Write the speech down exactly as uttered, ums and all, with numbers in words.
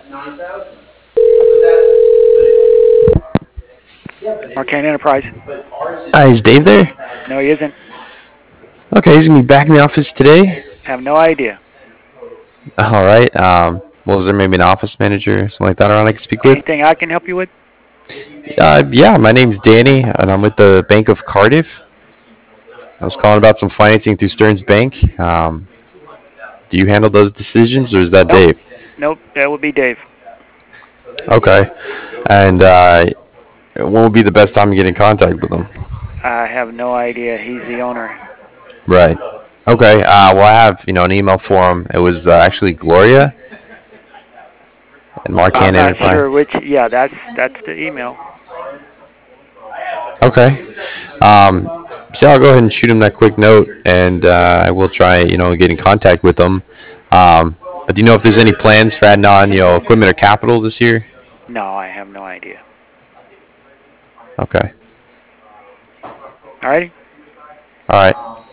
Arcane Enterprise. Hi, is Dave there? No, he isn't. Okay, he's gonna be back in the office today. Have no idea. All right. Um, well, is there maybe an office manager, something like that, around I can speak with? Anything I can help you with? Uh, yeah, my name's Danny, and I'm with the Bank of Cardiff. I was calling about some financing through Stearns Bank. Um, do you handle those decisions, or is that Nope. Dave? Nope. That would be Dave. Okay. And uh, when would be the best time to get in contact with him? I have no idea. He's the owner. Right. Okay. Uh, well, I have you know an email for him. It was uh, actually Gloria and I'm Marcan not Enterprise. sure which. Yeah, that's that's the email. Okay. Um, so I'll go ahead and shoot him that quick note, and uh, I will try, you know, get in contact with him. Um, but do you know if there's any plans for adding on, you know, equipment or capital this year? No, I have no idea. Okay. Alrighty. All right.